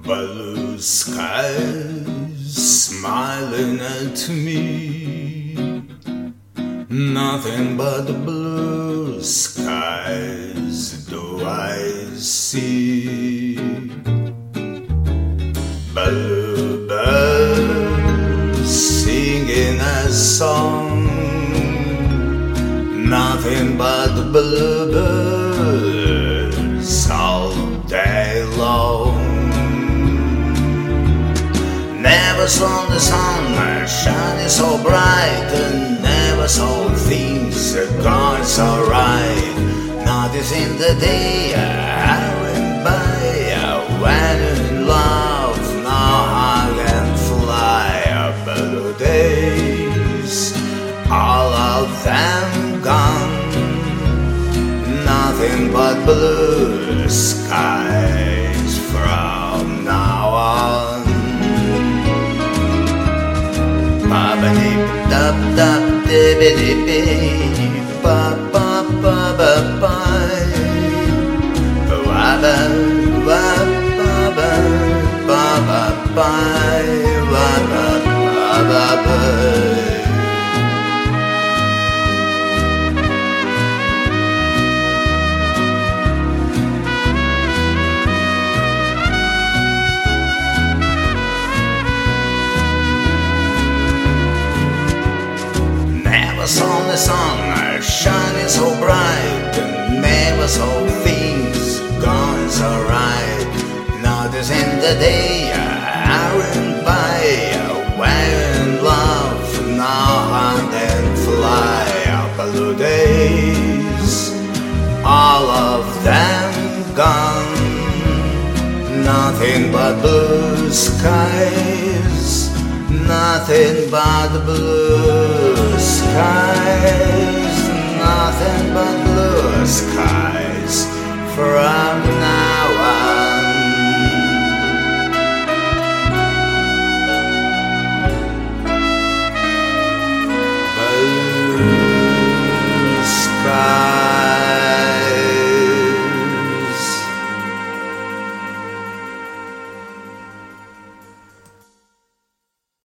Blue skies smiling at me, nothing but the blue skies do I see. Bluebirds singing a song, nothing but the bluebirds all day long. Never saw the sun shining so bright, and never saw things going so right. Noticing the day I went by, I went in love, now I can fly. Blue days, all of them gone, nothing but blue skies from now on. Ba dip dap dap dip dip ba ba ba ba ba ba ba ba ba ba ba ba ba ba. Never saw the sun shining so bright, and never saw things going so right. Noticing the day I went by, I went in love, now I can fly. Blue days, all of them gone, nothing but blue skies, nothing but the blue skies, nothing but blue skies from now.